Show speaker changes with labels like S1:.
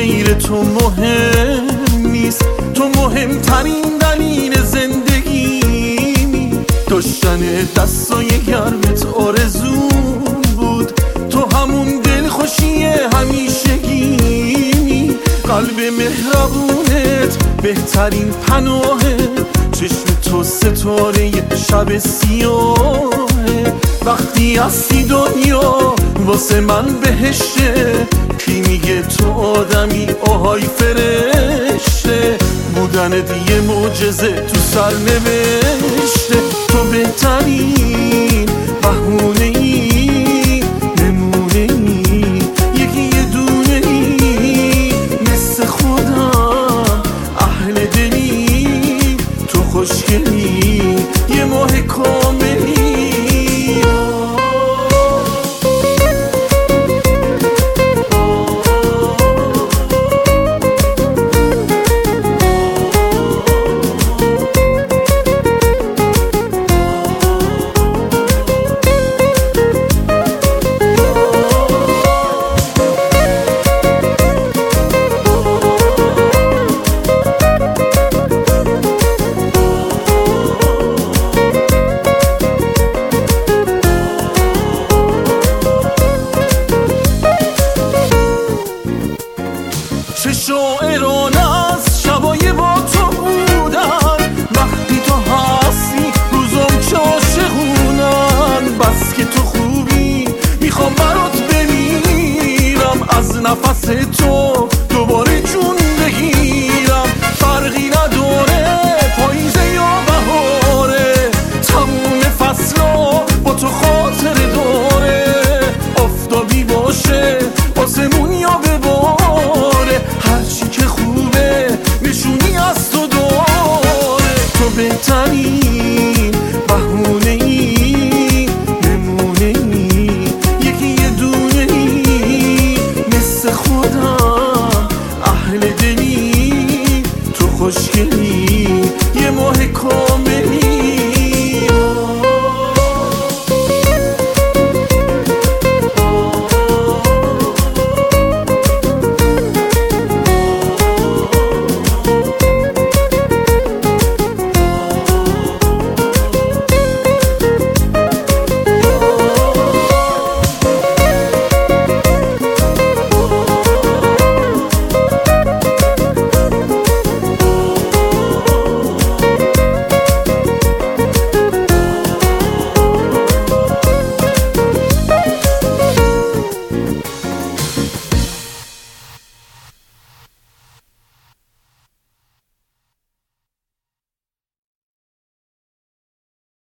S1: غیر تو مهم نیست. تو مهمترین دلیل زندگیمی، داشتن دستای گرمت آرزون بود. تو همون دلخوشی همیشگیمی، قلب مهربونت بهترین پناهه. چشم تو ستاره شب سیاهه. وقتی هستی دنیا واسه من بهشه، کی میگه تو آدمی آهای فرشته. بودن دیگه معجزه تو سرنوشته. تو بهترین بهونه